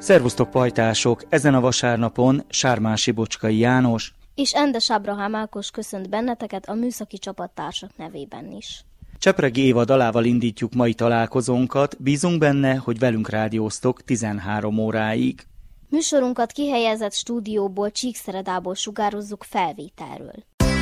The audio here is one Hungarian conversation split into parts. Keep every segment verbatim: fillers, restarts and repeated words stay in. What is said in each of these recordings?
Szervusztok pajtások! Ezen a vasárnapon Sármán Sibocskai János és Endes Ábrahám Ákos köszönt benneteket a műszaki csapattársak nevében is. Csepregi Éva dalával indítjuk mai találkozónkat, bízunk benne, hogy velünk rádióztok tizenhárom óráig. Műsorunkat kihelyezett stúdióból, Csíkszeredából sugározzuk felvételről.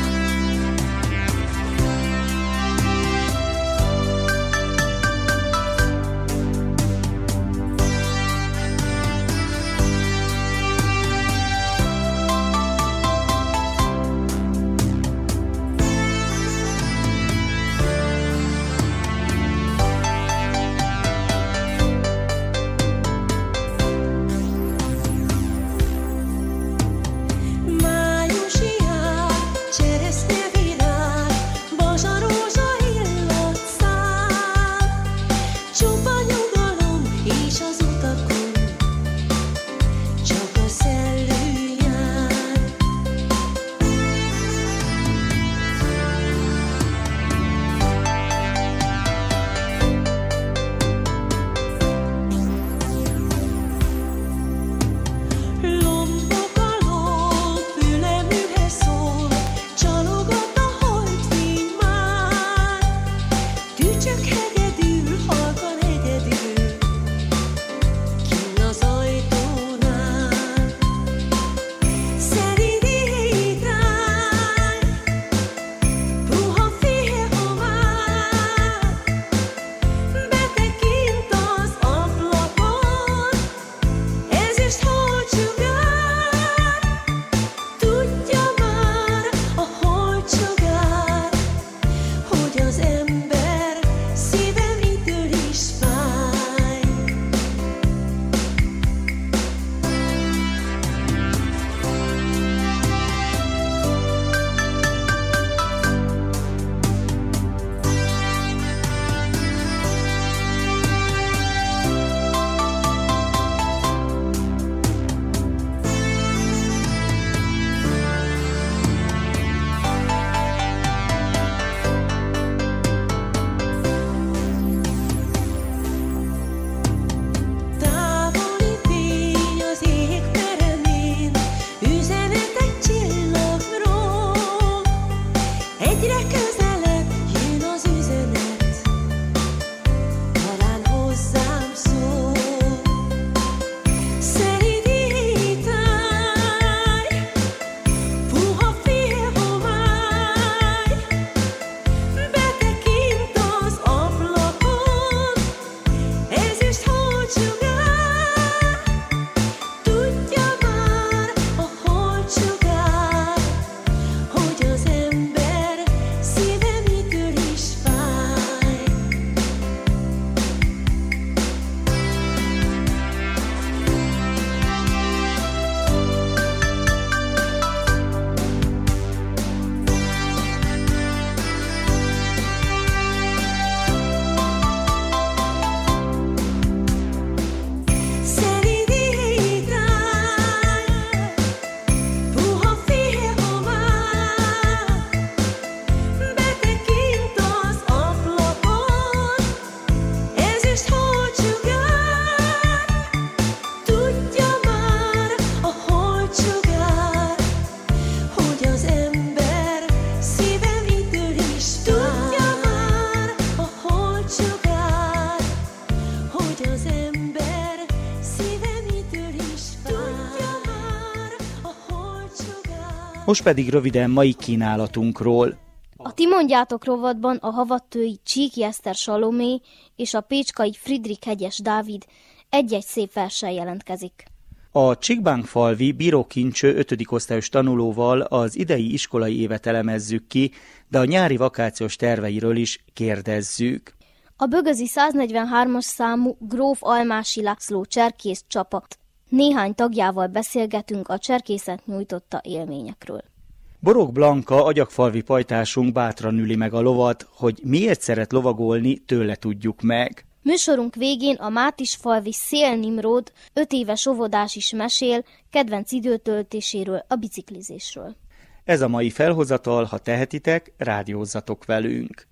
Most pedig röviden mai kínálatunkról. A Ti mondjátok rovatban a havattői Csíki Eszter Salomé és a pécskai Friedrich Hegyes Dávid egy-egy szép verssel jelentkezik. A Csíkbánkfalvi Bíró Kincső ötödik osztályos tanulóval az idei iskolai évet elemezzük ki, de a nyári vakációs terveiről is kérdezzük. A bögözi száznegyvenhármas számú Gróf Almási László cserkész csapat néhány tagjával beszélgetünk a cserkészet nyújtotta élményekről. Borok Blanka, agyagfalvi pajtásunk bátran üli meg a lovat, hogy miért szeret lovagolni, tőle tudjuk meg. Műsorunk végén a Mátisfalvi Szél Nimród öt éves óvodás is mesél kedvenc időtöltéséről, a biciklizésről. Ez a mai felhozatal, ha tehetitek, rádiózzatok velünk.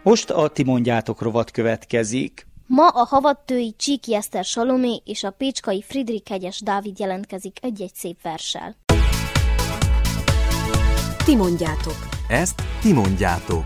Most a Ti mondjátok rovat következik. Ma a havattői Csíki Eszter Salomé és a pécskai Friedrich Hegyes Dávid jelentkezik egy-egy szép verssel. Ti mondjátok. Ezt ti mondjátok.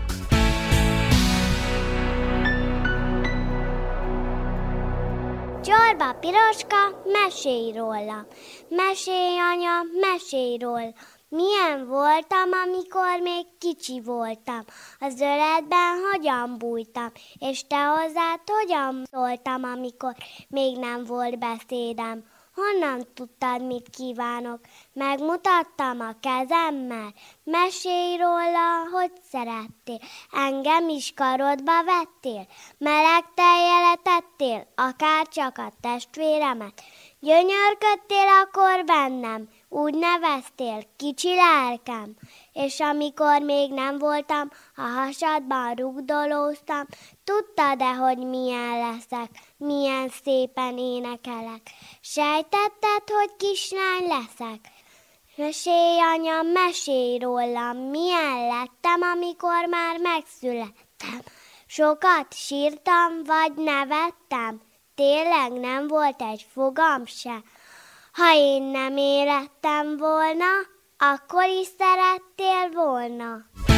Csorba Piroska, mesélj róla. Mesélj, anya, mesélj róla. Milyen voltam, amikor még kicsi voltam. Az öletben hogyan bújtam, és te hozzád hogyan szóltam, amikor még nem volt beszédem. Honnan tudtad, mit kívánok? Megmutattam a kezemmel. Mesélj róla, hogy szerettél. Engem is karodba vettél. Meleg tejjel etettél, akár csak a testvéremet. Gyönyörködtél akkor bennem, úgy neveztél, kicsi lelkem. És amikor még nem voltam, a hasadban rugdolóztam, tudtad-e, hogy milyen leszek, milyen szépen énekelek? Sejtetted, hogy kislány leszek? Mesélj, anya, mesélj rólam, milyen lettem, amikor már megszülettem. Sokat sírtam, vagy nevettem? Tényleg nem volt egy fogam se. Ha én nem élettem volna, akkor is szerettél volna.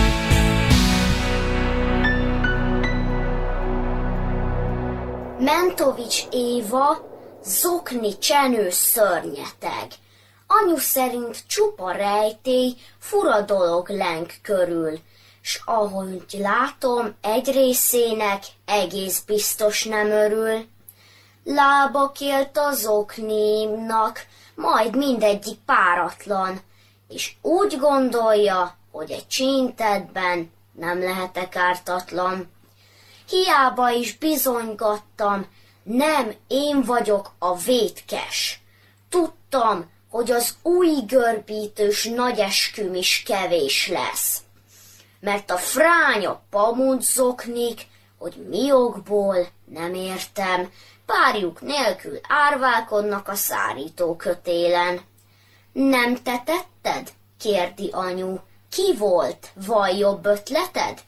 Mentovics Éva, zokni csenő szörnyeteg. Anyu szerint csupa rejtély, fura dolog leng körül, s ahogy látom, egy részének egész biztos nem örül. Lába kélt az oknémnak, majd mindegyik páratlan, és úgy gondolja, hogy egy csíntedben nem lehetek ártatlan. Hiába is bizonygattam, nem én vagyok a vétkes. Tudtam, hogy az új görbítős nagy esküm is kevés lesz, mert a fránya pamudzoknik, hogy mi okból nem értem, párjuk nélkül árválkodnak a szárítókötélen. Nem te tetted? Kérdi anyu. Ki volt? Van jobb ötleted?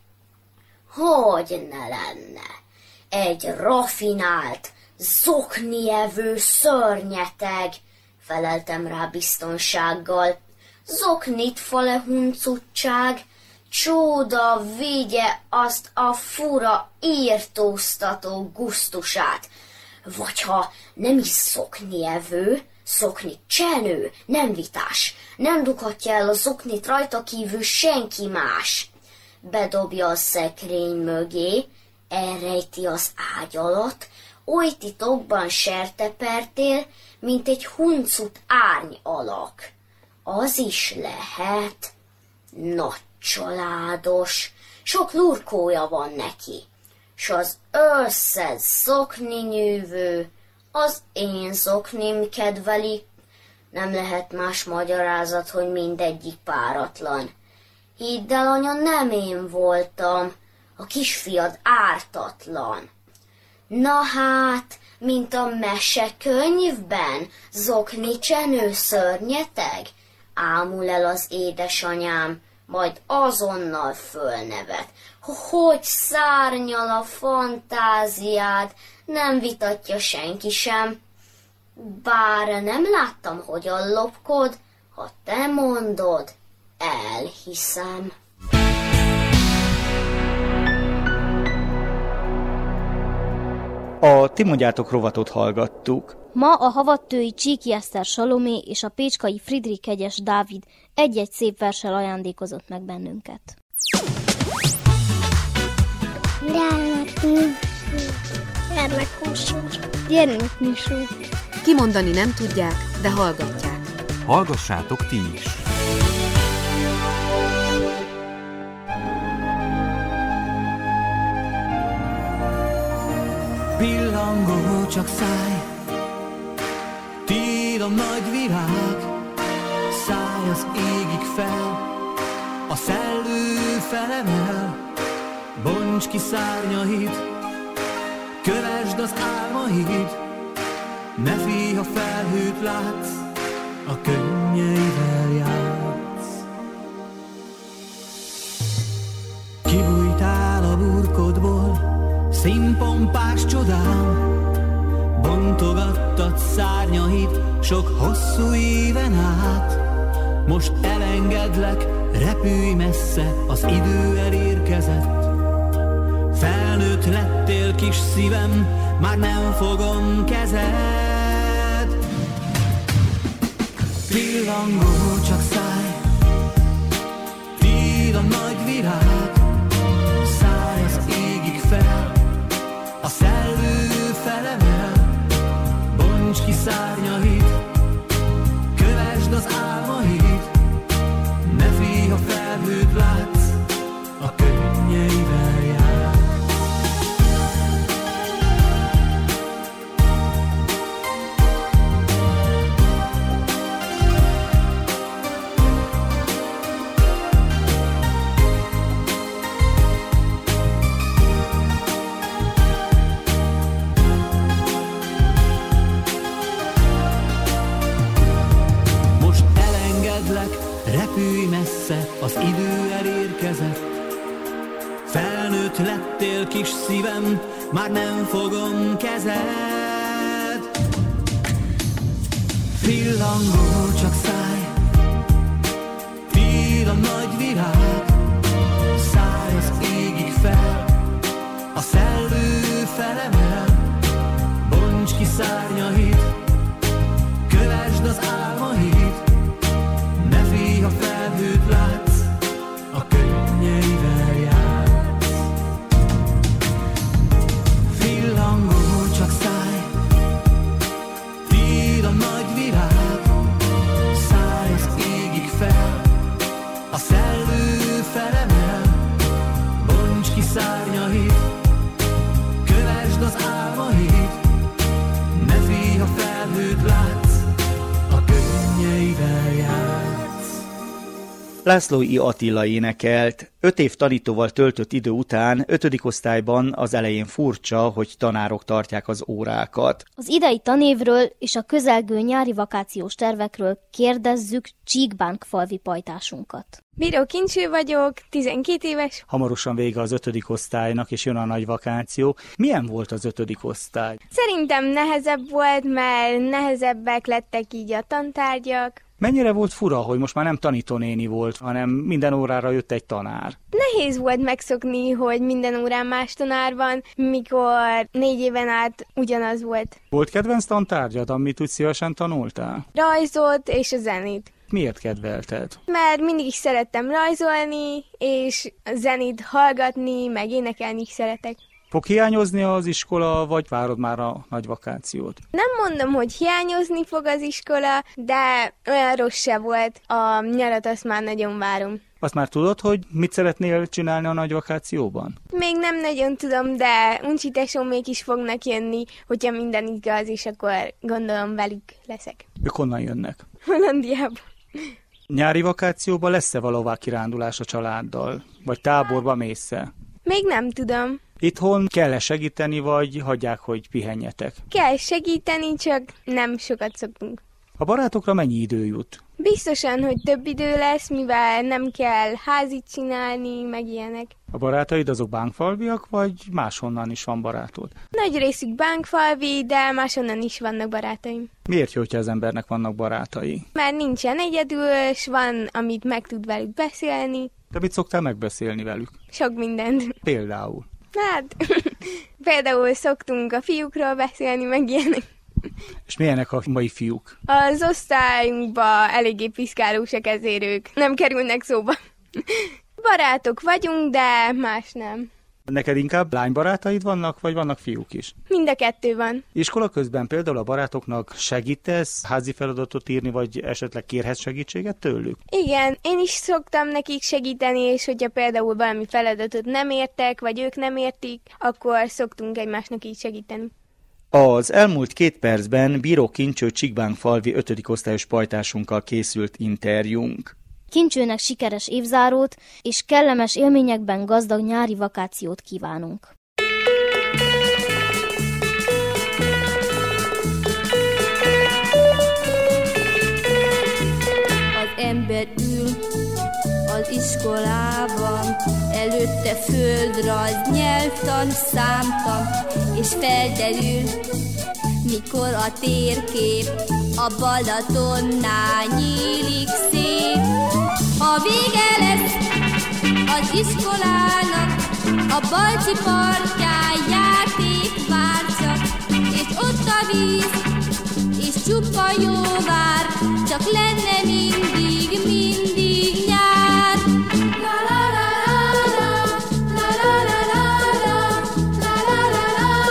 Hogy ne lenne? Egy rafinált, zoknievő szörnyeteg, feleltem rá biztonsággal. Zoknit fale huncutság, csóda vigye azt a fura írtóztató gusztusát. Vagy ha nem is szoknievő, szokni csenő, nem vitás, nem dughatja el a zoknit rajta kívül senki más. Bedobja a szekrény mögé, elrejti az ágy alatt, oly titokban sertepertél, mint egy huncut árny alak. Az is lehet nagy családos, sok lurkója van neki, s az összes zokninyűvő az én zoknim kedveli. Nem lehet más magyarázat, hogy mindegyik páratlan. Hidd el, anya, nem én voltam, a kisfiad ártatlan. Na hát, mint a mesekönyvben, zokni csenő szörnyeteg, ámul el az édesanyám, majd azonnal fölnevet. Hogy szárnyal a fantáziád, nem vitatja senki sem. Bár nem láttam, hogyan lopkod, ha te mondod, elhiszem. A Ti mondjátok rovatot hallgattuk. Ma a havattői Csíki Eszter Salomé és a pécskai Friedrich Hegyes Dávid egy-egy szép verssel ajándékozott meg bennünket. Gyermekműsor. Kimondani nem tudják, de hallgatják. Hallgassátok ti is! Pillangó csak száj, tiéd a nagy világ, szállj az égig fel, a szellő felemel, bonts ki szárnyaid, kövesd az álmaid, ne félj, ha felhőt látsz, a könnyeivel játsz. Kibújtál a burkodból, színpompás csodám, bontogattad szárnyait sok hosszú éven át. Most elengedlek, repülj messze, az idő elérkezett. Felnőtt lettél, kis szívem, már nem fogom kezed. Pillangó, csak szállj, tiéd a nagy virág, szállj az égig fel, a szellő felemel, bonts ki szárnyait, kövesd az álmait, ne félj, ha felhőt látsz, a könnyeivel jár. Repülj messze, az idő elérkezett. Felnőtt lettél, kis szívem, már nem fogom kezed. Pillangó, csak szállj, tiéd a nagy virág, szállj az égig fel, a szellő felemel, bonts ki szárnyait, kövesd az álmait, ne félj, ha felhőt látsz, a könnyeivel jársz. Villangó, csak szállj, tiéd a nagy virág, szállj az égig fel, a szellő felemel, bonts ki szárnyait, kövesd az álmait, ne félj, ha felhőt látsz, a könnyeivel jársz. Lászlói Attila énekelt. Öt év tanítóval töltött idő után ötödik osztályban az elején furcsa, hogy tanárok tartják az órákat. Az idei tanévről és a közelgő nyári vakációs tervekről kérdezzük Csíkbánkfalvi pajtásunkat. Bíró Kincső vagyok, tizenkét éves. Hamarosan vége az ötödik osztálynak, és jön a nagy vakáció. Milyen volt az ötödik osztály? Szerintem nehezebb volt, mert nehezebbek lettek így a tantárgyak. Mennyire volt fura, hogy most már nem tanítónéni volt, hanem minden órára jött egy tanár? Nehéz volt megszokni, hogy minden órán más tanár van, mikor négy éven át ugyanaz volt. Volt kedvenc tantárgyad, amit úgy szívesen tanultál? Rajzot és a zenét. Miért kedvelted? Mert mindig is szerettem rajzolni, és a zenét hallgatni, meg énekelni is szeretek. Fog hiányozni az iskola, vagy várod már a nagy vakációt? Nem mondom, hogy hiányozni fog az iskola, de olyan rossz se volt. A nyarat azt már nagyon várom. Azt már tudod, hogy mit szeretnél csinálni a nagy vakációban? Még nem nagyon tudom, de uncsi tesómék is fognak jönni, hogyha minden igaz, és akkor gondolom velük leszek. Ők honnan jönnek? Hollandiából. Nyári vakációban lesz-e valahová kirándulás a családdal? Vagy táborba mész-e? Még nem tudom. Itthon kell-e segíteni, vagy hagyják, hogy pihenjetek? Kell segíteni, csak nem sokat szoktunk. A barátokra mennyi idő jut? Biztosan, hogy több idő lesz, mivel nem kell házit csinálni, meg ilyenek. A barátaid azok bánkfalviak, vagy máshonnan is van barátod? Nagy részük bánkfalvi, de máshonnan is vannak barátaim. Miért jó, hogyha az embernek vannak barátai? Mert nincsen egyedül, és van, amit meg tud velük beszélni. De mit szoktál megbeszélni velük? Sok mindent. Például? Hát, például szoktunk a fiúkról beszélni, meg ilyenek. És milyenek a mai fiúk? Az osztályunkban eléggé piszkálósak, ezért ők nem kerülnek szóba. Barátok vagyunk, de más nem. Neked inkább lánybarátaid vannak, vagy vannak fiúk is? Mind a kettő van. Iskola közben például a barátoknak segítesz házi feladatot írni, vagy esetleg kérhetsz segítséget tőlük? Igen, én is szoktam nekik segíteni, és hogyha például valami feladatot nem értek, vagy ők nem értik, akkor szoktunk egymásnak így segíteni. Az elmúlt két percben Bíró Kincső Csíkbánkfalvi ötödik osztályos pajtásunkkal készült interjúnk. Kincsőnek sikeres évzárót és kellemes élményekben gazdag nyári vakációt kívánunk. Az ember ül az iskolában, elő előtte földrajz, nyelvtan, számtan, és felderül, mikor a térkép a Balatonnál nyílik szét. Ha vége lesz az iskolának, a Balcsi partján játék vár csak, és ott a víz, és csupa jó vár, csak lenne mindig, mindig nyár. La la la la la, la la la la la, la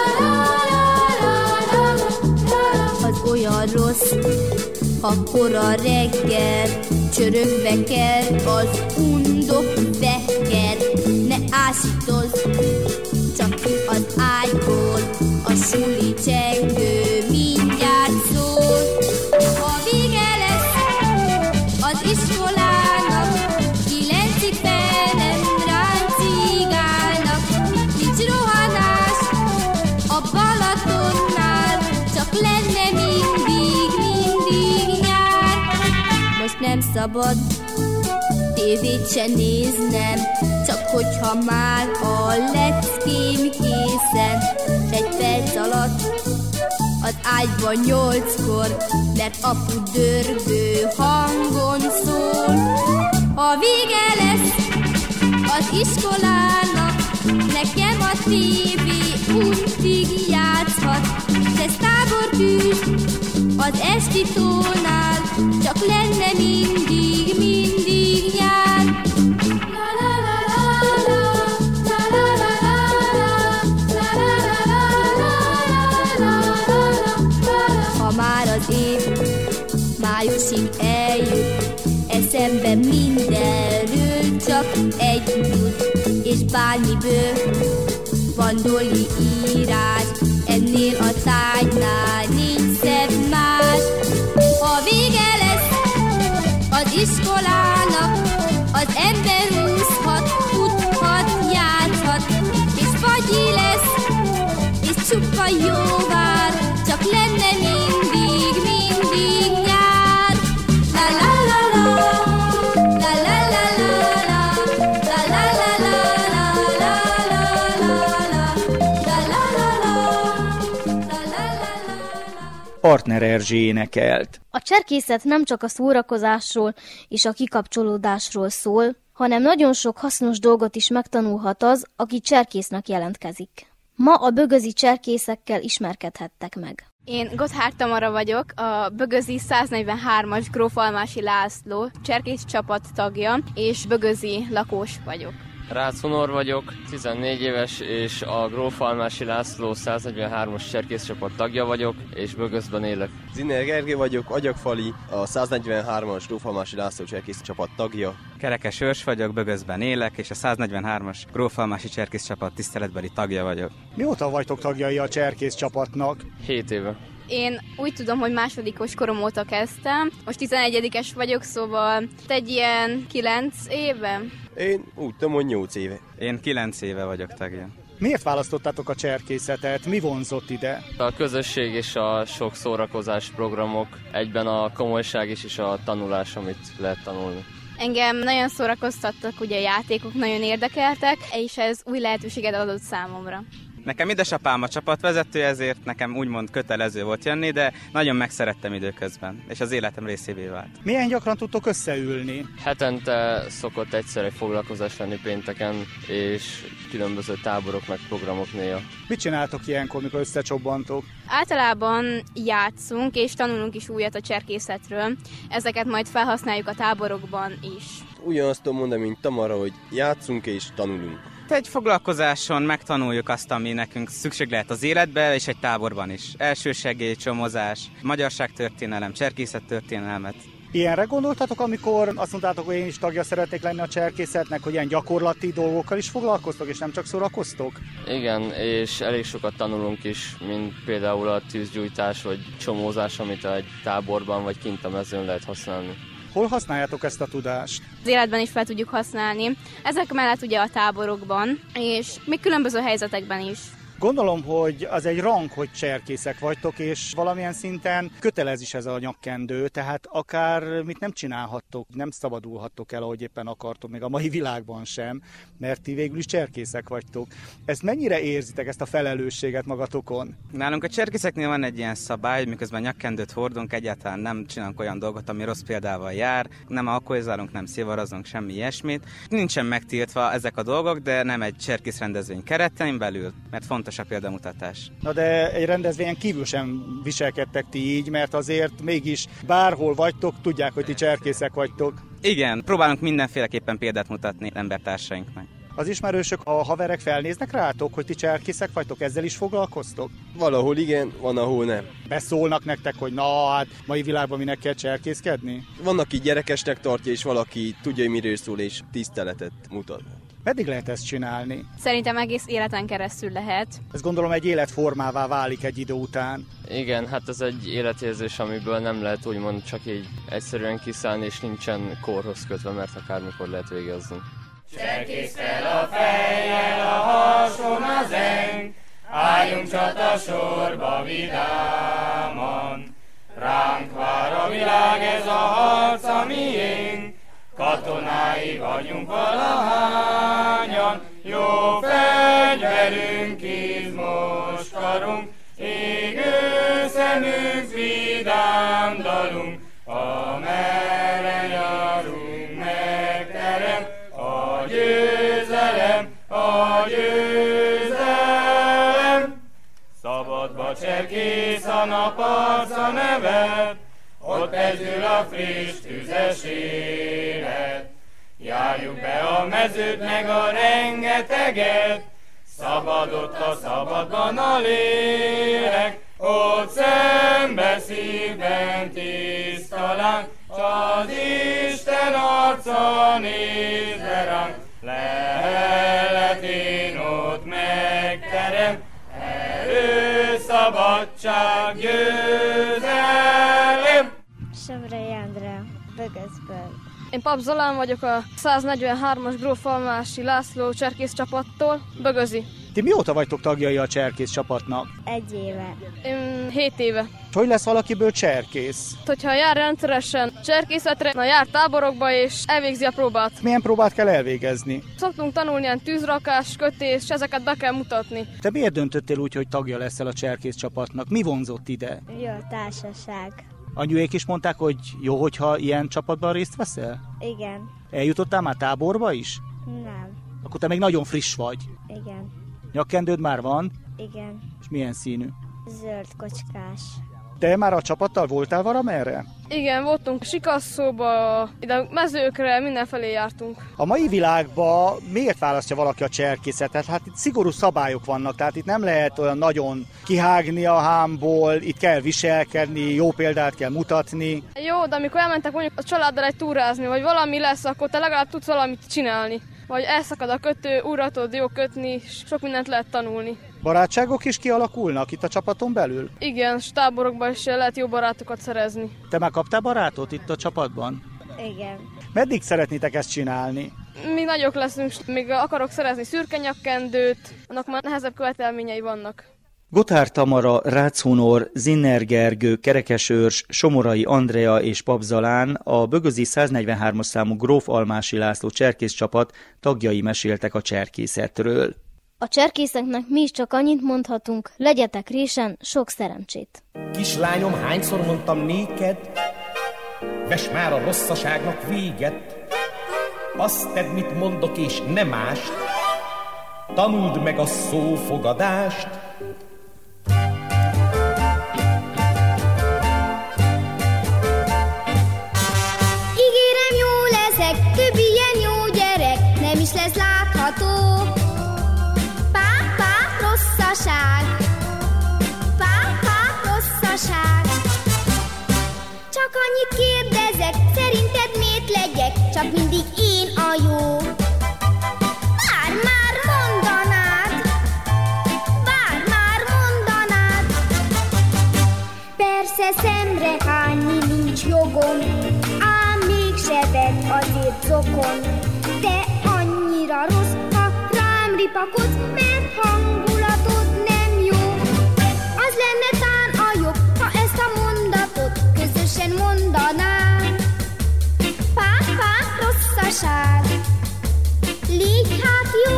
la la la. Az olyan rossz, ha kora reggel csörögve kell az undok vekker. Ne ásítozz, csak ki az ágyból, a suli csengő mindjárt szól. Ha vége lesz az iskolának, kilencig fel nem ráncigálnak. Nincs rohanás a Balatonnál, csak lenne mindig, mindig nyár. Most nem szabad tévét se néznem, csak hogyha már a leckém készen. Egy perc alatt az ágyban nyolckor, mert apu dörgő hangon szól. Ha vége lesz az iskolának, nekem a tévé untig játszhat. Ez tábortűz az esti tónál, csak lenne mindig, mindig nyár. La la la la la, la la la la, la la la la la. Ha már az év májusig eljut, eszembe mindenről csak egy jut, és bármiből van doli írás, ennél a tárgynál nincs szebb más. Ha vége lesz az iskolának, az ember úszhat, futhat, játszhat, és fagyi lesz, és csupa jó vár, csak lenne mindig, mindig nyár. La la la la, la la la la, la la la la, la la la la. Partner Erzsé énekelt. A cserkészet nem csak a szórakozásról és a kikapcsolódásról szól, hanem nagyon sok hasznos dolgot is megtanulhat az, aki cserkésznek jelentkezik. Ma a bögözi cserkészekkel ismerkedhettek meg. Én Gotthárd Tamara vagyok, a bögözi száznegyvenhármas Gróf Almási László cserkész csapat tagja, és bögözi lakós vagyok. Rácz Hunor vagyok, tizennégy éves, és a Gróf Almási László száznegyvenhármas cserkészcsapat tagja vagyok, és Bögözben élek. Zinner Gergely vagyok, Agyagfali, a száznegyvenhármas Gróf Almási László cserkészcsapat tagja. Kerekes Őrs vagyok, Bögözben élek, és a száznegyvenhármas Gróf Almási cserkészcsapat tiszteletbeli tagja vagyok. Mióta vagytok tagjai a cserkészcsapatnak? Hét éve. Én úgy tudom, hogy másodikos korom óta kezdtem. Most tizenegyedikes vagyok, szóval egy ilyen kilenc éve. Én úgy tudom, hogy nyolc éve. Én kilenc éve vagyok tagja. Miért választottátok a cserkészetet? Mi vonzott ide? A közösség és a sok szórakozás programok, egyben a komolyság is, és a tanulás, amit lehet tanulni. Engem nagyon szórakoztattak, ugye a játékok nagyon érdekeltek, és ez új lehetőséget adott számomra. Nekem édesapám a csapatvezető, ezért nekem úgymond kötelező volt jönni, de nagyon megszerettem időközben, és az életem részévé vált. Milyen gyakran tudtok összeülni? Hetente szokott egyszer egy foglalkozás lenni pénteken, és különböző táborok meg programok néha. Mit csináltok ilyenkor, mikor összecsobbantok? Általában játszunk, és tanulunk is újat a cserkészetről. Ezeket majd felhasználjuk a táborokban is. Ugyanazt tudom mondani, mint Tamara, hogy játszunk és tanulunk. Egy foglalkozáson megtanuljuk azt, ami nekünk szükség lehet az életbe, és egy táborban is. Elsősegély, csomozás, magyarságtörténelem, cserkészettörténelmet. Ilyenre gondoltatok, amikor azt mondtátok, hogy én is tagja szeretnék lenni a cserkészetnek, hogy ilyen gyakorlati dolgokkal is foglalkoztok, és nem csak szórakoztok? Igen, és elég sokat tanulunk is, mint például a tűzgyújtás, vagy csomózás, amit egy táborban vagy kint a mezőn lehet használni. Hol használjátok ezt a tudást? Az életben is fel tudjuk használni. Ezek mellett ugye a táborokban, és még különböző helyzetekben is. Gondolom, hogy az egy rang, hogy cserkészek vagytok, és valamilyen szinten kötelez is ez a nyakkendő, tehát akár mit nem csinálhattok, nem szabadulhattok el, ahogy éppen akartok, még a mai világban sem, mert ti végül is cserkészek vagytok. Ezt mennyire érzitek, ezt a felelősséget magatokon? Nálunk a cserkészeknél van egy ilyen szabály, hogy miközben nyakkendőt hordunk, egyáltalán nem csinálunk olyan dolgot, ami rossz példával jár, nem alkoholizálunk, nem szilvarozunk, semmi ilyesmit. Nincsen megtiltva ezek a dolgok, de nem egy cserkész rendezvény keretein belül, mert fontos a példamutatás. Na de egy rendezvényen kívül sem viselkedtek ti így, mert azért mégis bárhol vagytok, tudják, hogy ti cserkészek vagytok. Igen, próbálunk mindenféleképpen példát mutatni embertársainknak. Az ismerősök, a haverek felnéznek rátok, hogy ti cserkészek vagytok, ezzel is foglalkoztok? Valahol igen, van, ahol nem. Beszólnak nektek, hogy na, hát mai világban minek kell cserkészkedni? Van, aki gyerekesnek tartja, és valaki tudja, hogy miről szól, és tiszteletet mutat. Meddig lehet ezt csinálni? Szerintem egész életen keresztül lehet. Ez gondolom egy életformává válik egy idő után. Igen, hát ez egy életérzés, amiből nem lehet úgymond csak így egyszerűen kiszállni, és nincsen korhoz kötve, mert akármikor lehet végezni. Cserkészkel a fejjel, a hason az eng, álljunk csata sorba vidáman. Ránk vár a világ, ez a harc a miénk, katonái vagyunk valahányan, jó fegyverünk, izmos karunk, égő szemünk, vidám dalunk, amerre járunk, megterem a győzelem, a győzelem. Szabadba cserkész a nap arca nevet, ott ezül a friss tüzes élet. Járjuk be a mezőt meg a rengeteget, szabadott a szabadban a lélek, ott szembe szívben tisztalán, s az Isten arca nézve ránk. Lehet én ott megterem, erő, szabadság, győzelem. Sövrei Andrea, Bögözből. Én Pap Zolán vagyok, a száznegyvenhármas Gróf Almási László cserkész csapattól, Bögözi. Ti mióta vagytok tagjai a cserkész csapatnak? Egy éve. Én hét éve. Hogy lesz valakiből cserkész? Hogyha jár rendszeresen cserkészetre, na jár táborokba és elvégzi a próbát. Milyen próbát kell elvégezni? Szoktunk tanulni ilyen tűzrakás, kötés, és ezeket be kell mutatni. Te miért döntöttél úgy, hogy tagja leszel a cserkész csapatnak? Mi vonzott ide? Jó társaság. Anyuék is mondták, hogy jó, hogyha ilyen csapatban részt veszel? Igen. Eljutottál már táborba is? Nem. Akkor te még nagyon friss vagy. Igen. Nyakkendőd már van? Igen. És milyen színű? Zöld kocskás. Te már a csapattal voltál valamerre? Igen, voltunk Sikasszóba, ide mezőkre, mindenfelé jártunk. A mai világban miért választja valaki a cserkészetet? Hát itt szigorú szabályok vannak, tehát itt nem lehet olyan nagyon kihágni a hámból, itt kell viselkedni, jó példát kell mutatni. Jó, de amikor elmentek mondjuk a családdal egy túrázni, vagy valami lesz, akkor te legalább tudsz valamit csinálni. Vagy elszakad a kötő, újra tudod jó kötni, sok mindent lehet tanulni. Barátságok is kialakulnak itt a csapaton belül? Igen, és táborokban is lehet jó barátokat szerezni. Te már kaptál barátot itt a csapatban? Igen. Meddig szeretnétek ezt csinálni? Mi nagyok leszünk, még akarok szerezni szürke nyakkendőt, annak már nehezebb követelményei vannak. Gotár Tamara, Rácz Hunor, Zinner Gergő, Kerekes Őrs, Somorai Andrea és Pap Zolán, a Bögözi száznegyvenhármas számú Gróf Almási László cserkész csapat tagjai meséltek a cserkészetről. A cserkészeknek mi is csak annyit mondhatunk, legyetek résen, sok szerencsét! Kislányom, hányszor mondtam néked, vess már a rosszaságnak véget, azt tedd, mit mondok, és ne mást, tanuld meg a szófogadást. Ígérem, jó leszek, több ilyen jó gyerek nem is lesz látható. Pá-pá, rosszaság, pá-pá, rosszaság. Csak annyit kérdezek, szerinted miért legyek, csak mindig én a jó. Bár már mondanád, bár már mondanád. Persze szemre hányni nincs jogom, ám mégse vedd azért zokon. Te annyira rossz, ha rám ripakodsz, mert hangulatod nem mondanám, páp-páp rosszaság, légy hát jó.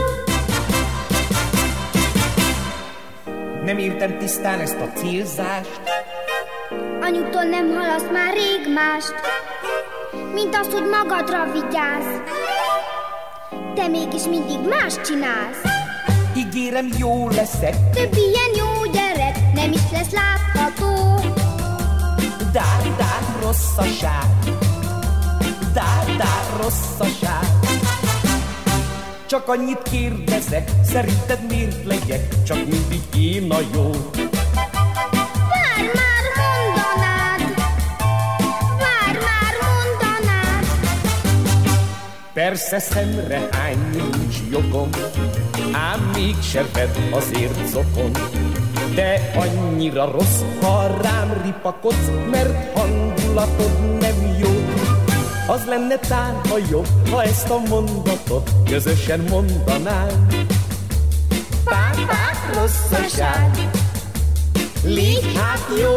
Nem értem tisztán ezt a célzást. Anyutól nem hallasz már rég mást, mint azt, hogy magadra vigyázz. Te mégis mindig más csinálsz. Ígérem, jó leszek. Több ilyen jó gyerek nem is lesz látható. Dár, dár, rosszaság. Dár, dár, rosszaság. Csak annyit kérdezek, szerinted miért legyek csak mindig én a jó? Várj már, mondanád! Várj már, mondanád! Persze szemre hányni nincs jogom, ám mégse vedd azért zokon. De annyira rossz, ha rám ripakodsz, mert hangulatod nem jó. Az lenne tán a jobb, ha ezt a mondatot közösen mondanánk. Páp-páp rosszaság, légy hát jó.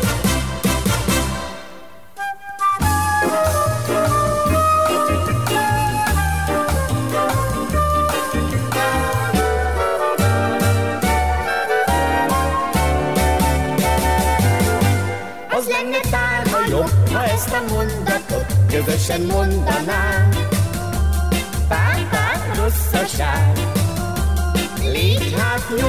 Az lenne tán a jobb, ha ezt a mondatot közösen mondanánk. Páp-páp rosszaság, légy hát jó.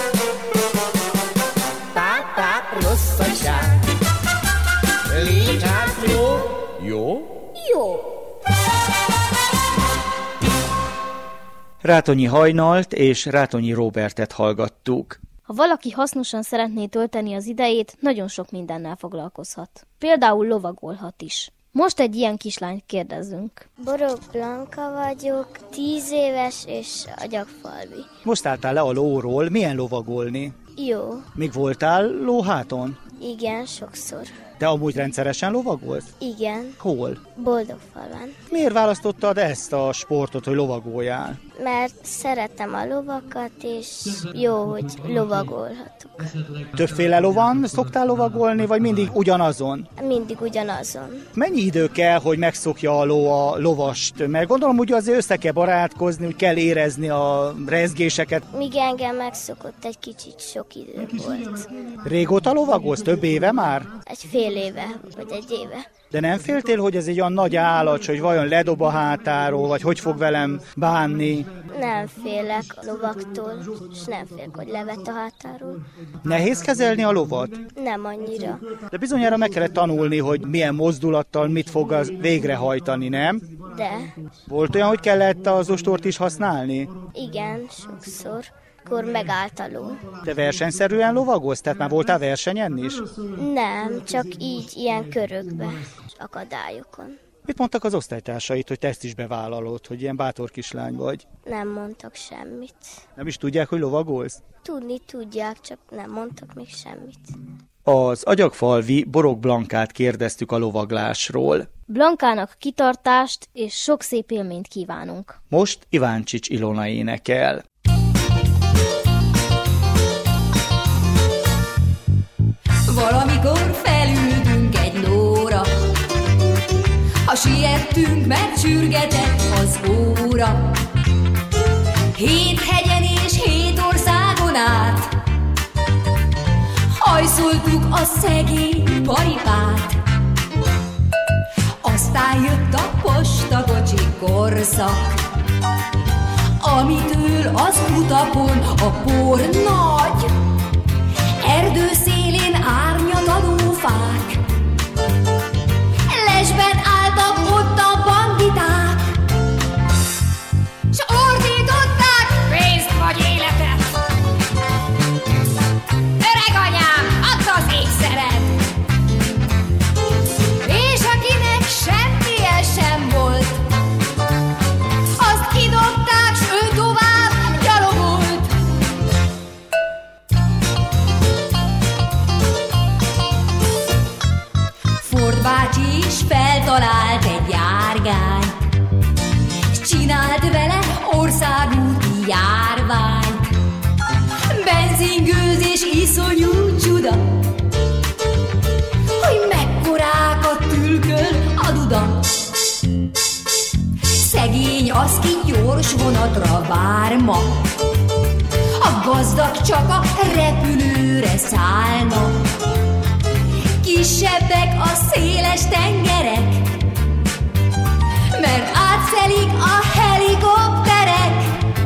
Páp-páp rosszaság, légy hát jó. Jó? Jó. Rátonyi Hajnalt és Rátonyi Róbertet hallgattuk. Ha valaki hasznosan szeretné tölteni az idejét, nagyon sok mindennel foglalkozhat. Például lovagolhat is. Most egy ilyen kislányt kérdezzünk. Borok Blanka vagyok, tíz éves és agyagfalvi. Most álltál le a lóról, milyen lovagolni? Jó. Még voltál lóháton? Igen, sokszor. De amúgy rendszeresen lovagolsz? Igen. Hol? Boldogfalván. Miért választottad ezt a sportot, hogy lovagoljál? Mert szeretem a lovakat, és jó, hogy lovagolhatok. Többféle lovon szoktál lovagolni, vagy mindig ugyanazon? Mindig ugyanazon. Mennyi idő kell, hogy megszokja a ló a lovast? Mert gondolom, hogy azért össze kell barátkozni, hogy kell érezni a rezgéseket. Míg engem megszokott, egy kicsit sok idő volt. Régóta lovagolsz? Több éve már? Egy fél éve, vagy egy éve. De nem féltél, hogy ez egy olyan nagy állat, hogy vajon ledob a hátáról, vagy hogy fog velem bánni? Nem félek a lovaktól, és nem félek, hogy levet a hátáról. Nehéz kezelni a lovat? Nem annyira. De bizonyára meg kellett tanulni, hogy milyen mozdulattal mit fog az végrehajtani, nem? De. Volt olyan, hogy kellett az ostort is használni? Igen, sokszor. Akkor megállt a ló. De versenyszerűen lovagolsz? Tehát már voltál versenyen is? Nem, csak így, ilyen körökbe, akadályokon. Mit mondtak az osztálytársait, hogy te ezt is bevállalod, hogy ilyen bátor kislány vagy? Nem mondtak semmit. Nem is tudják, hogy lovagolsz? Tudni tudják, csak nem mondtak még semmit. Az agyagfalvi Borok Blankát kérdeztük a lovaglásról. Blankának kitartást és sok szép élményt kívánunk. Most Iváncsics Ilona énekel. Valamikor felültünk egy lóra, ha siettünk, mert sürgetett az óra. Hét hegyen és hét országon át hajszoltuk a szegény paripát. Aztán jött a postakocsi korszak, amitől az utakon a por nagy. Erdő szélén árnyatadó fák, lesben álltak ott a banditák, s ordították pénzt vagy életet. Öreg anyám, add az ékszeret! És akinek semmije sem volt, azt kidobták, s ő tovább gyalogolt. Ford bácsi is feltalált egy járgányt, s csinált vele országúti járványt. Benzingőzés iszonyú csuda, hogy mekkorákat ül vonatra vár ma. A gazdag csak a repülőre szállna. Kisebbek a széles tengerek, mert átszelik a helikopterek.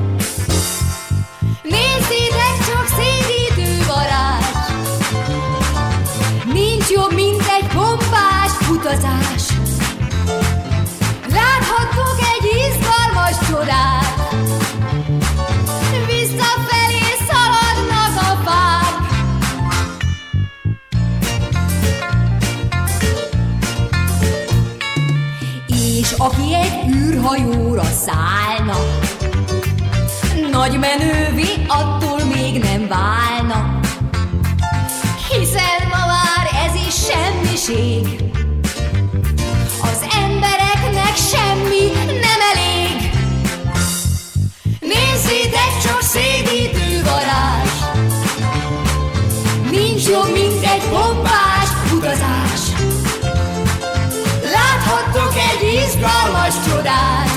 Nézzétek csak, szédítő varázs, nincs jobb, mint egy pompás utazás. Láthattok egy izgalmas csodát, visszafelé szaladnak a fák. És aki egy űrhajóra szállna, nagy menővé attól még nem válna, hiszen ma már ez is semmiség. Az embereknek semmi nem elég. Nézzétek csak, szédítő varázs, nincs jobb, mint egy pompás utazás. Láthattok egy izgalmas csodát,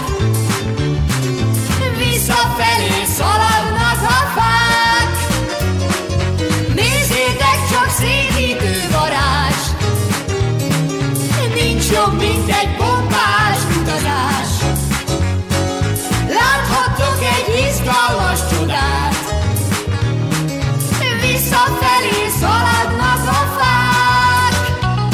visszafelé szaladnak a fák. Nézzétek csak, szédítő varázs, nincs jobb, mint egy pompás utazás. Láthattok egy izgalmas csodát, visszafelé szaladnak a fák.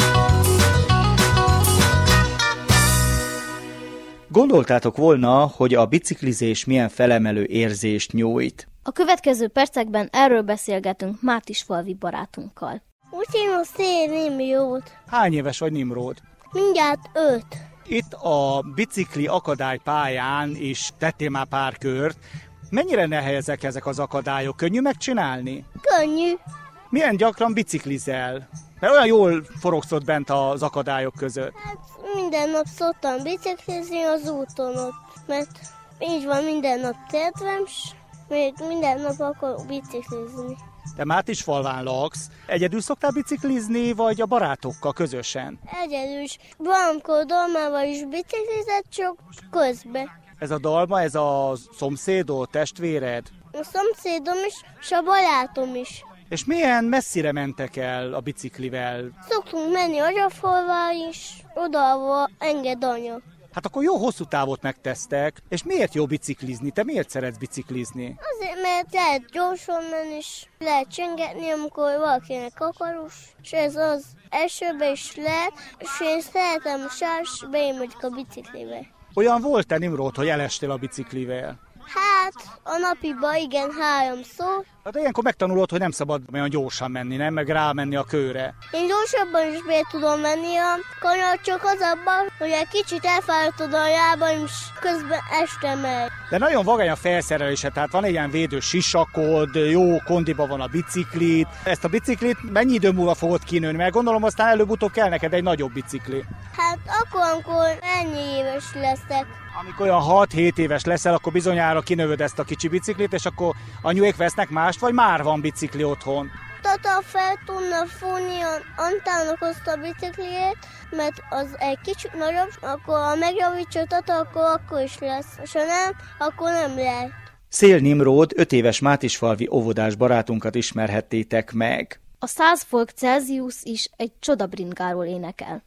Gondoltátok volna, hogy a biciklizés milyen felemelő érzést nyújt? A következő percekben erről beszélgetünk Mátisfalvi barátunkkal. Úgy hívom Szél Nimród. Hány éves vagy, Nimród? Mindjárt öt. Itt a bicikli akadálypályán is tettél már pár kört. Mennyire nehezek ezek az akadályok? Könnyű megcsinálni? Könnyű. Milyen gyakran biciklizel? Mert olyan jól forogsz bent az akadályok között. Hát minden nap szoktam biciklizni az úton ott, mert így van minden nap tervem, s még minden nap akarok biciklizni. Te Mátisfalván laksz. Egyedül szoktál biciklizni, vagy a barátokkal közösen? Egyedül is. Valamikor Dalmával is biciklizett, csak közbe. Ez a Dalma, ez a szomszédod, testvéred? A szomszédom is, és a barátom is. És milyen messzire mentek el a biciklivel? Szoktunk menni Agyafalvá is, oda, ahol enged anya. Hát akkor jó hosszú távot megtesztek. És miért jó biciklizni? Te miért szeretsz biciklizni? Azért, mert lehet gyorsan menni, és lehet csengetni, amikor valakinek akaros. És ez az elsőbe is lehet, és én szeretem a sárs, beimegyek a biciklivel. Olyan volt-e, Nimród, hogy elestél a biciklivel? Hát, a napiba igen, háromszor. Hát ilyenkor megtanulod, hogy nem szabad olyan gyorsan menni, nem? Meg rámenni a kőre. Én gyorsabban is be tudom menni a kanyar, csak az abban, hogy egy kicsit elfáradtad a lábam, és közben estem el. De nagyon vagány a felszerelése, tehát van egy ilyen védő sisakod, jó kondiba van a biciklit. Ezt a biciklit mennyi idő múlva fogod kinőni? Mert gondolom aztán előbb-utóbb kell neked egy nagyobb bicikli. Hát akkor, amikor ennyi éves leszek. Amikor olyan hat-hét éves leszel, akkor bizonyára kinövöd ezt a kicsi biciklit, és akkor anyuék vesznek mást, vagy már van bicikli otthon? Tata fel tudna fúrni Antának azt a bicikliét, mert az egy kicsit nagyobb, akkor ha megjavítsa Tata, akkor akkor is lesz. És ha nem, akkor nem lehet. Szél Nimród öt éves mátisfalvi óvodás barátunkat ismerhettétek meg. A száz fok Celsius is egy csodabringáról énekel.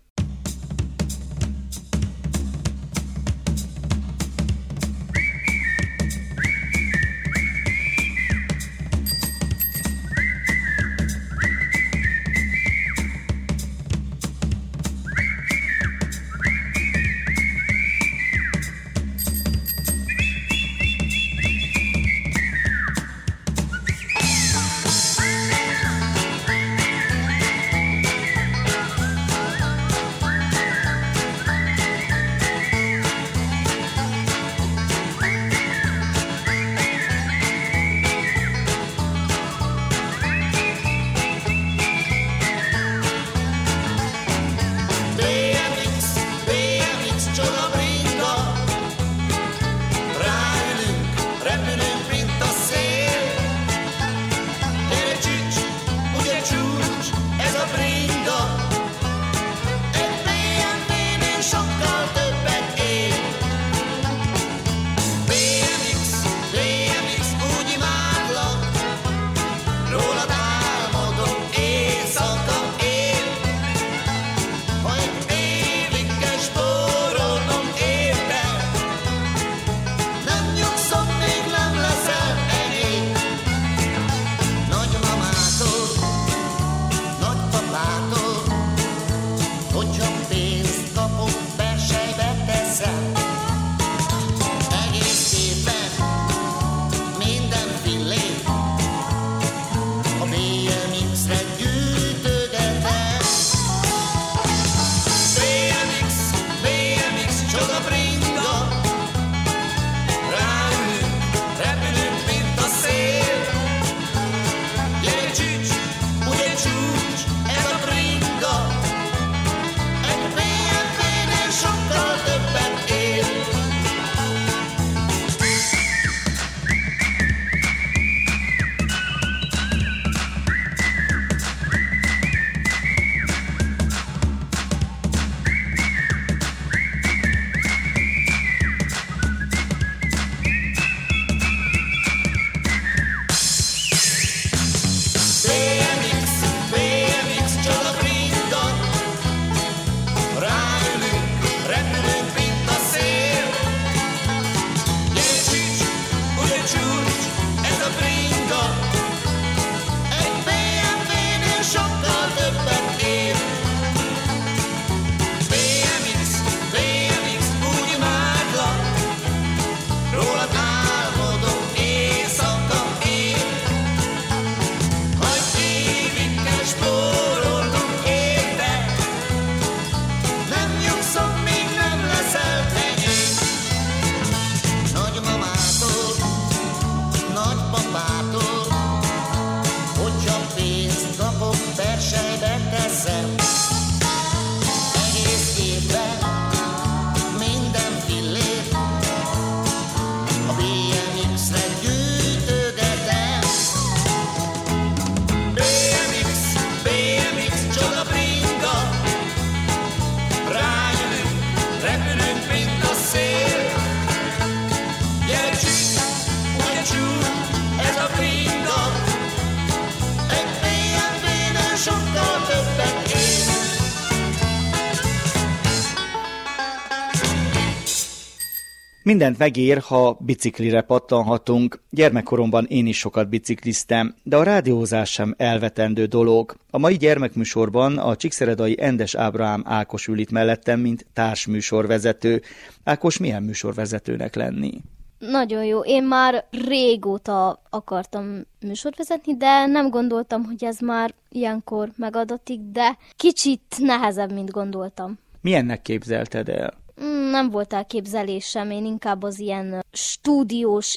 Mindent megér, ha biciklire pattanhatunk. Gyermekkoromban én is sokat bicikliztem, de a rádiózás sem elvetendő dolog. A mai gyermekműsorban a csíkszeredai Endes Ábrahám Ákos ül itt mellettem, mint társműsorvezető. Ákos, milyen műsorvezetőnek lenni? Nagyon jó. Én már régóta akartam műsort vezetni, de nem gondoltam, hogy ez már ilyenkor megadatik, de kicsit nehezebb, mint gondoltam. Milyennek képzelted el? Nem volt elképzelésem, én inkább az ilyen stúdiós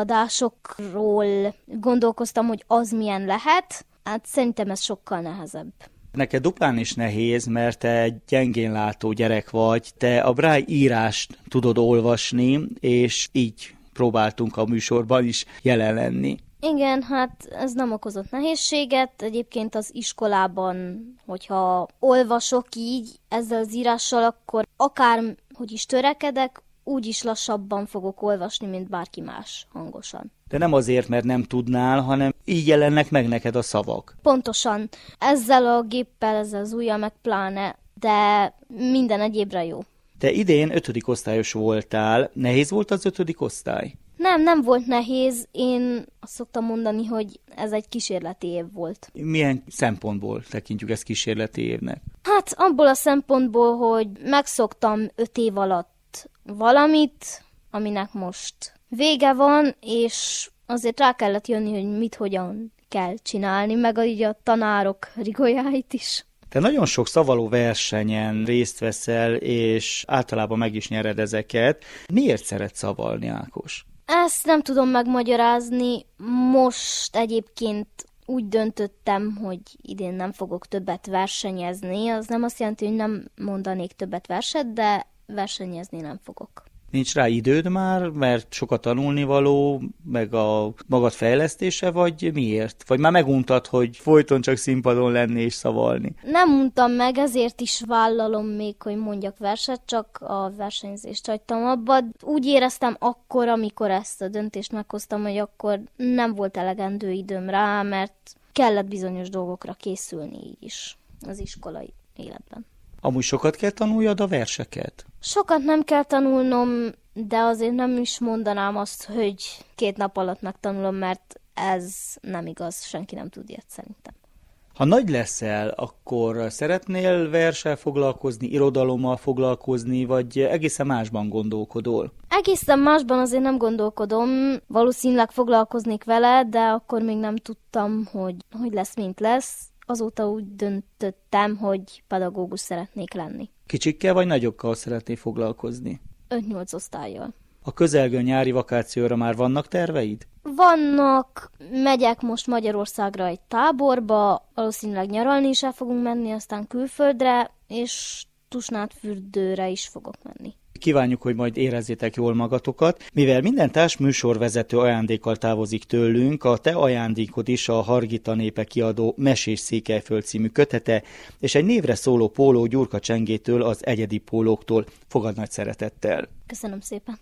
élőadásokról gondolkoztam, hogy az milyen lehet. Hát szerintem ez sokkal nehezebb. Neked duplán is nehéz, mert te egy gyengén látó gyerek vagy, te a Braille írást tudod olvasni, és így próbáltunk a műsorban is jelen lenni. Igen, hát ez nem okozott nehézséget. Egyébként az iskolában, hogyha olvasok így ezzel az írással, akkor akár hogy is törekedek, úgy is lassabban fogok olvasni, mint bárki más hangosan. De nem azért, mert nem tudnál, hanem így jelennek meg neked a szavak. Pontosan. Ezzel a géppel, ezzel az ujjal meg pláne, de minden egyébre jó. Te idén ötödik osztályos voltál. Nehéz volt az ötödik osztály? Nem, nem volt nehéz. Én azt szoktam mondani, hogy ez egy kísérleti év volt. Milyen szempontból tekintjük ezt kísérleti évnek? Hát abból a szempontból, hogy megszoktam öt év alatt valamit, aminek most vége van, és azért rá kellett jönni, hogy mit, hogyan kell csinálni, meg így a tanárok rigolyáit is. Te nagyon sok szavaló versenyen részt veszel, és általában meg is nyered ezeket. Miért szeretsz szavalni, Ákos? Ezt nem tudom megmagyarázni. Most egyébként úgy döntöttem, hogy idén nem fogok többet versenyezni. Az nem azt jelenti, hogy nem mondanék többet verset, de versenyezni nem fogok. Nincs rá időd már, mert sokat tanulnivaló, meg a magad fejlesztése, vagy miért? Vagy már meguntad, hogy folyton csak színpadon lenni és szavalni? Nem untam meg, ezért is vállalom még, hogy mondjak verset, csak a versenyzést hagytam abba. Úgy éreztem akkor, amikor ezt a döntést meghoztam, hogy akkor nem volt elegendő időm rá, mert kellett bizonyos dolgokra készülni így is az iskolai életben. Amúgy sokat kell tanuljad a verseket? Sokat nem kell tanulnom, de azért nem is mondanám azt, hogy két nap alatt megtanulom, mert ez nem igaz, senki nem tud ilyet szerintem. Ha nagy leszel, akkor szeretnél verssel foglalkozni, irodalommal foglalkozni, vagy egészen másban gondolkodol? Egészen másban azért nem gondolkodom, valószínűleg foglalkoznék vele, de akkor még nem tudtam, hogy, hogy lesz, mint lesz. Azóta úgy döntöttem, hogy pedagógus szeretnék lenni. Kicsikkel vagy nagyokkal szeretnél foglalkozni? öt-nyolc osztályjal. A közelgő nyári vakációra már vannak terveid? Vannak, megyek most Magyarországra egy táborba, valószínűleg nyaralni is el fogunk menni, aztán külföldre, és Tusnádfürdőre is fogok menni. Kívánjuk, hogy majd érezzétek jól magatokat. Mivel minden társ műsorvezető ajándékkal távozik tőlünk, a te ajándékod is a Hargita Népe kiadó Mesés Székelyföld című kötete, és egy névre szóló póló Gyurka Csengétől, az Egyedi Pólóktól. Fogad nagy szeretettel. Köszönöm szépen.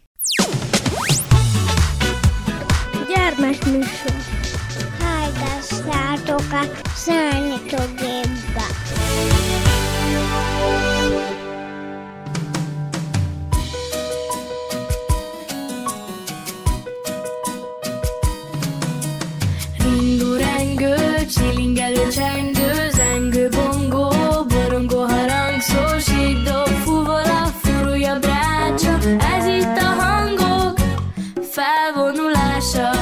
Gyermekműsor. Hallgassátok a Szörnyetőgépbe. Csilingelő, csengő, zengő, bongó, borongó, harangszó, síkdob, fuvola, furulja, brácsa, ez itt a hangok felvonulása.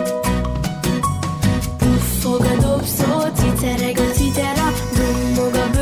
Puffog a dobszó, cicereg a citera, dummog a bőr,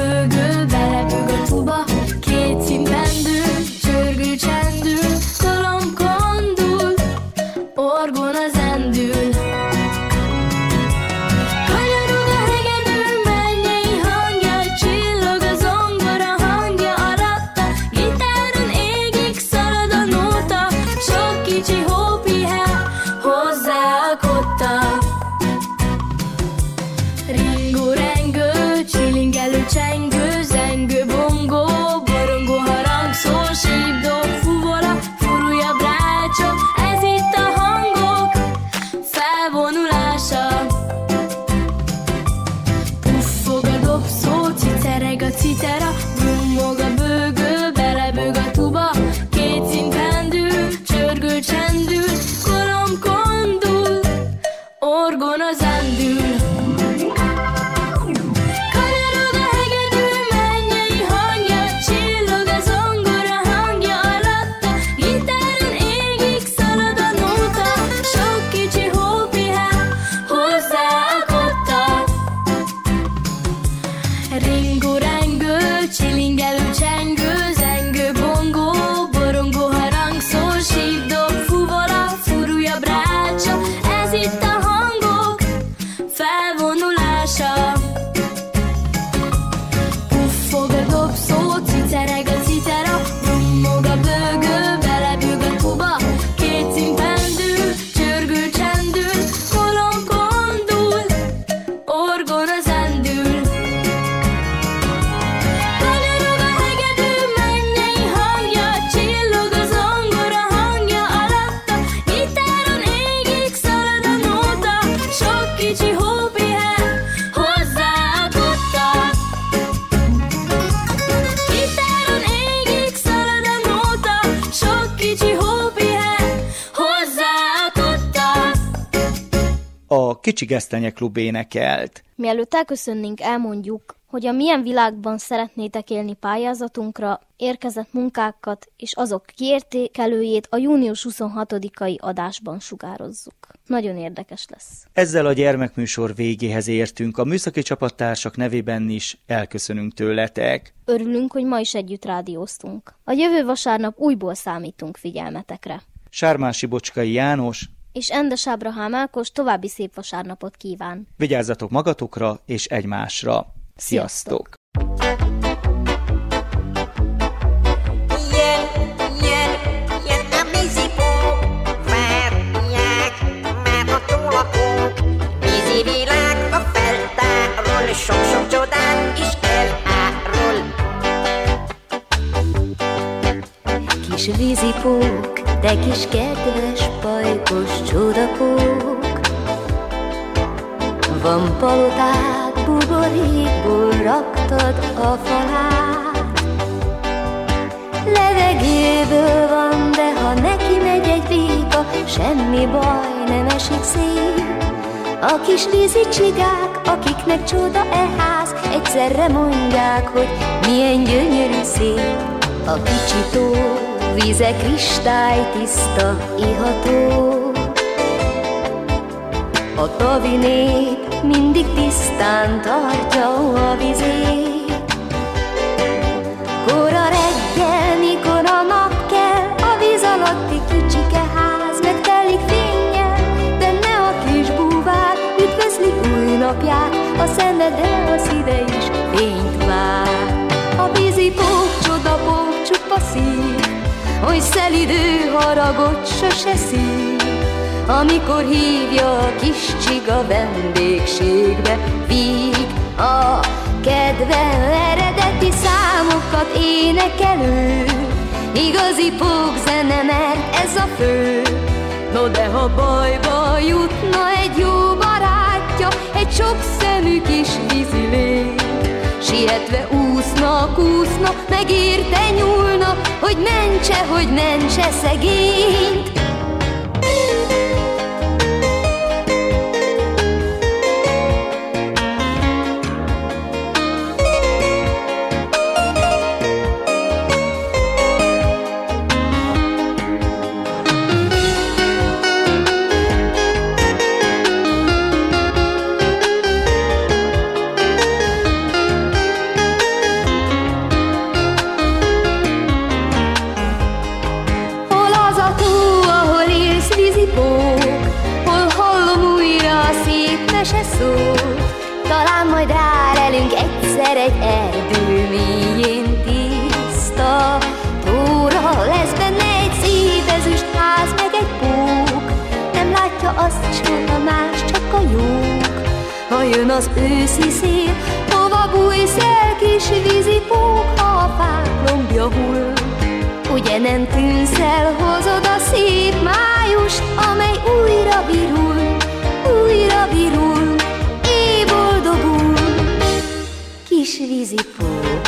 Kicsi Gesztenye Klub énekelt. Mielőtt elköszönnénk, elmondjuk, hogy a Milyen világban szeretnétek élni pályázatunkra érkezett munkákat és azok kiértékelőjét a június huszonhatodikai adásban sugározzuk. Nagyon érdekes lesz. Ezzel a gyermekműsor végéhez értünk. A műszaki csapattársak nevében is elköszönünk tőletek. Örülünk, hogy ma is együtt rádióztunk. A jövő vasárnap újból számítunk figyelmetekre. Sármási Bocskai János és Endes Ábrahám Ákos további szép vasárnapot kíván. Vigyázzatok magatokra és egymásra. Sziasztok! Sok-sok csodát is elárul. Kis vízipók, te kis kedves, pajkos csodapók, van palotád, buborékból raktad a falát. Levegőből van, de ha neki megy egy béka, semmi baj, nem esik szét. A kis vízi csigák, akiknek csoda e ház, egyszerre mondják, hogy milyen gyönyörű szép. A kicsi tó víze kristálytiszta, iható. A tavi nép mindig tisztán tartja a vizét. Kora reggel, mikor a nap kell, a víz alatti kicsike ház megtelik fénnyel, benne a kis búvár üdvözli új napját, a szemede, a szíve is fényt vár. A vízipók, csodapók, csupa szív, hogy szelidő haragot sose szív. Amikor hívja a kis csiga vendégségbe, víg a kedve, eredeti számokat énekelő. Igazi pókzene, mert ez a fő. No de ha bajba jutna egy jó barátja, egy sok szemű kis vízilény, sietve úszna, kúszna, megérte nyúlna, hogy mentse, hogy mentse szegényt. Talán majd rálelünk egyszer egy erdő mélyén tiszta tóra. Lesz benne egy szép ezüstház, meg egy pók, nem látja azt soha más, csak a jók. Ha jön az őszi szél, hova bújsz el, kis vízipók, ha a fák lombja hull? Ugye nem tűnsz el, hozod a szép májust, amely újra virul, újra virul, éj boldogul, kis vízipó.